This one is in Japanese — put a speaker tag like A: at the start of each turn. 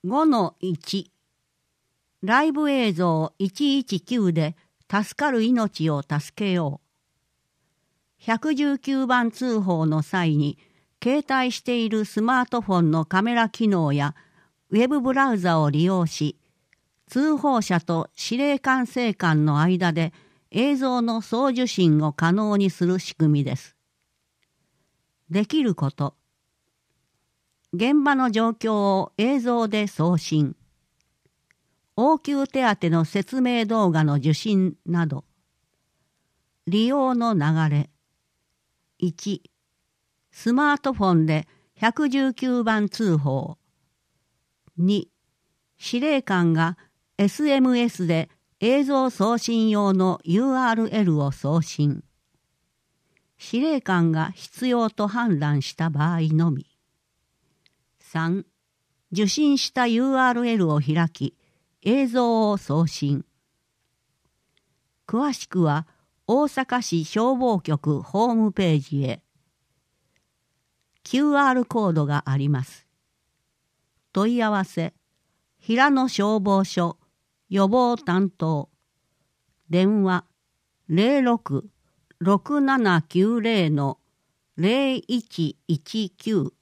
A: 5-1 ライブ映像119で助かる命を助けよう。119番通報の際に携帯しているスマートフォンのカメラ機能やウェブブラウザを利用し、通報者と司令管制官の間で映像の送受信を可能にする仕組みです。できること。現場の状況を映像で送信。応急手当の説明動画の受信など。利用の流れ。1、スマートフォンで119番通報。2、司令官が SMS で映像送信用の URL を送信。司令官が必要と判断した場合のみ。3、受信した URL を開き、映像を送信。詳しくは大阪市消防局ホームページへ。QR コードがあります。問い合わせ、平野消防署予防担当。電話06-6790-0119